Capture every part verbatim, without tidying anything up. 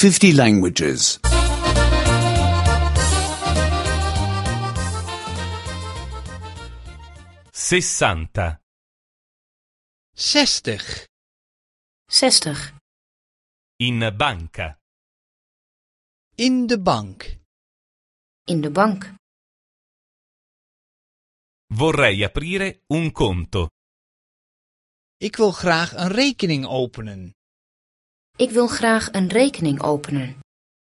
fifty languages. Sessanta. zestig. zestig. In banca. In de bank. In de bank. Vorrei aprire un conto. Ik wil graag een rekening openen. Ik wil graag een rekening openen.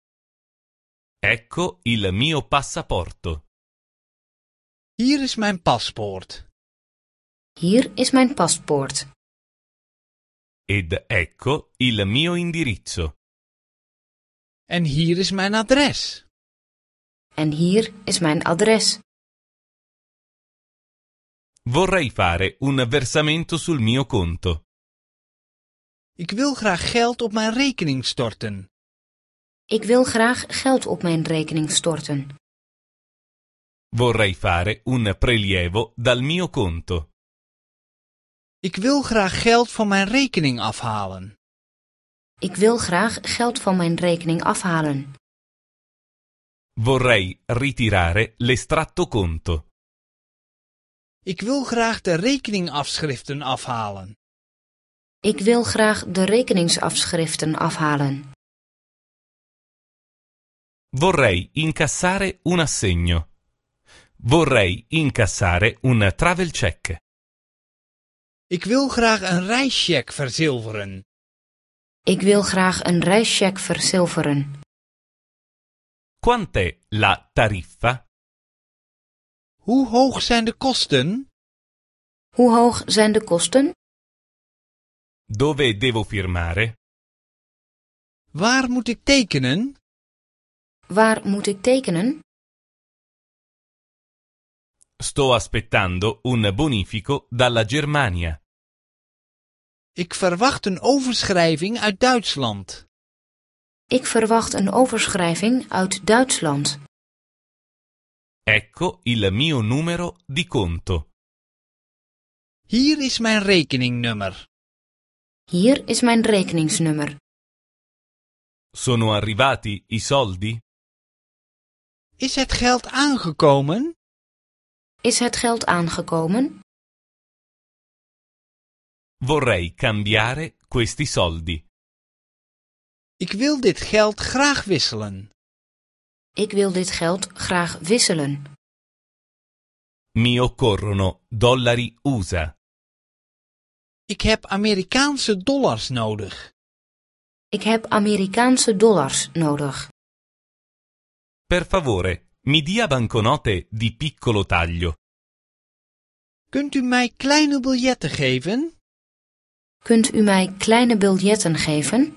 Ecco il mio passaporto. Hier is mijn paspoort. Hier is mijn paspoort. Ed ecco il mio indirizzo. En hier is mijn adres. En hier is mijn adres. Vorrei fare un versamento sul mio conto. Ik wil graag geld op mijn rekening storten. Ik wil graag geld op mijn rekening storten. Vorrei fare un prelievo dal mio conto. Ik wil graag geld van mijn rekening afhalen. Ik wil graag geld van mijn rekening afhalen. Vorrei ritirare l'estratto conto. Ik wil graag de rekeningafschriften afhalen. Ik wil graag de rekeningsafschriften afhalen. Vorrei incassare un assegno. Vorrei incassare un travel check. Ik wil graag een reischeck verzilveren. Ik wil graag een reischeck verzilveren. Quant'è la tariffa? Hoe hoog zijn de kosten? Hoe hoog zijn de kosten? Dove devo firmare? Waar moet ik tekenen? Waar moet ik tekenen? Sto aspettando un bonifico dalla Germania. Ik verwacht een overschrijving uit Duitsland. Ik verwacht een overschrijving uit Duitsland. Ecco il mio numero di conto. Hier is mijn rekeningnummer. Hier is mijn rekeningsnummer. Sono arrivati i soldi? Is het geld aangekomen? Is het geld aangekomen? Vorrei cambiare questi soldi. Ik wil dit geld graag wisselen. Ik wil dit geld graag wisselen. Mi occorrono dollari U S A. Ik heb Amerikaanse dollars nodig. Ik heb Amerikaanse dollars nodig. Per favore, mi dia banconote di piccolo taglio. Kunt u mij kleine biljetten geven? Kunt u mij kleine biljetten geven?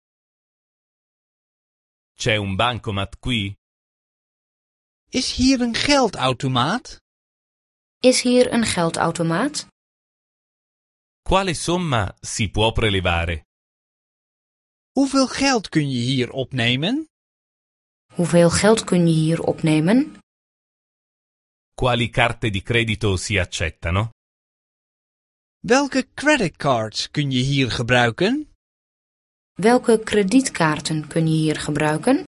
C'è un bancomat qui? Is hier een geldautomaat? Is hier een geldautomaat? Quale somma si può prelevare? Hoeveel geld kun je hier opnemen? Hoeveel geld kun je hier opnemen? Quali carte di credito si accettano? Welke creditcards kun je hier gebruiken? Welke kredietkaarten kun je hier gebruiken?